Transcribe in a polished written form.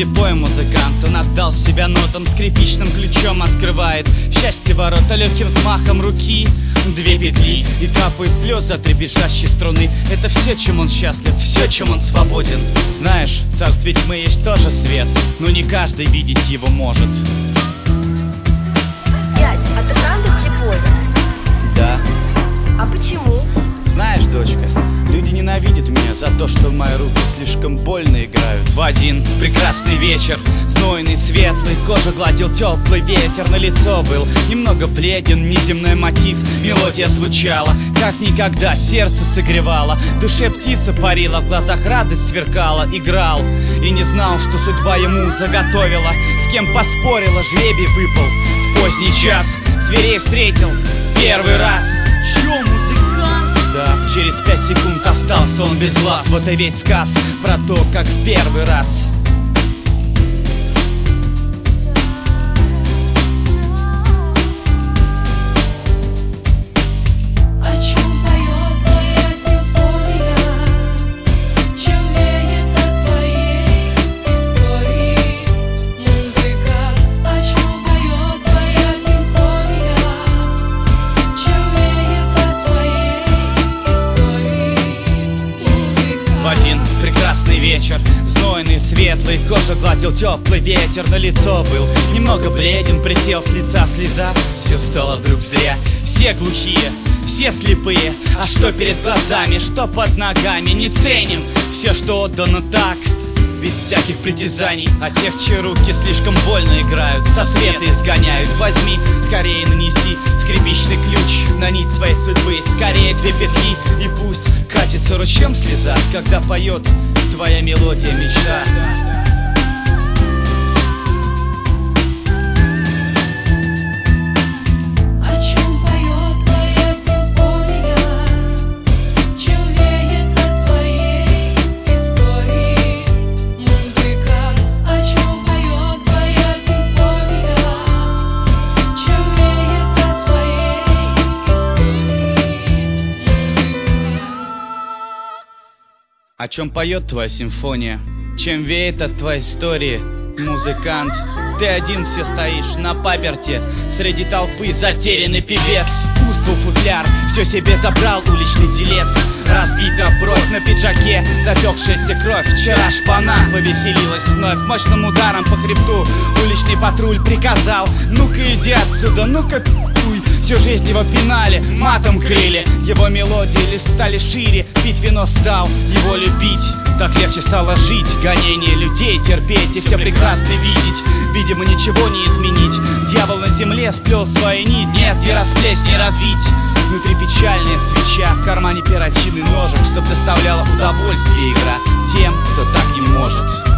слепой музыкант, он отдал себя нотам, скрипичным ключом открывает счастье ворота легким взмахом руки. Две петли и капают слезы от дребезжащей струны. Это все, чем он счастлив, все, чем он свободен. Знаешь, в царстве тьмы есть тоже свет, но не каждый видеть его может. Дядь, а ты правда слепой? Да. А почему? Знаешь, дочка, люди ненавидят меня за то, что мои руки слишком больно играют. В один прекрасный вечер, знойный, светлый, кожу гладил теплый ветер, на лицо был немного бледен, неземной мотив. Мелодия звучала, как никогда, сердце согревало, в душе птица парила, в глазах радость сверкала. Играл и не знал, что судьба ему заготовила, с кем поспорила, жребий выпал. В поздний час зверей встретил первый раз. Чё, музыкант? Да, через 5 секунд остался он без глаз. Вот и весь сказ про то, как в первый раз. Вечер, знойный, светлый, кожа гладил теплый ветер, на лицо был немного бледен, присел с лица слеза. Все стало вдруг зря, все глухие, все слепые. А что перед глазами, что под ногами, не ценим все, что отдано так, без всяких притязаний. А тех, чьи руки слишком больно играют, со света изгоняют. Возьми, скорее нанеси скрипичный ключ на нить своей судьбы. Скорее 2 петли и пусть катится ручьем слеза, когда поет твоя мелодия, мечта. О чем поет твоя симфония? Чем веет от твоей истории? Музыкант, ты один все стоишь на паперте, среди толпы затерянный певец. Пуст был футляр, все себе забрал уличный делец. Разбита бровь на пиджаке, запекшаяся кровь. Вчера шпана повеселилась вновь, мощным ударом по хребту уличный патруль приказал: ну-ка иди отсюда, ну-ка пи***уй. Всю жизнь его пинали, матом крыли, его мелодии лишь стали шире. Пить вино стал его любить, так легче стало жить. Гонение людей терпеть и все прекрасно видеть, видимо, ничего не изменить. Дьявол на земле сплел свои нить, нет, не расплесть, не развить. Внутри печальная свеча, в кармане перочинный ножик, чтоб доставляла удовольствие игра тем, кто так не может.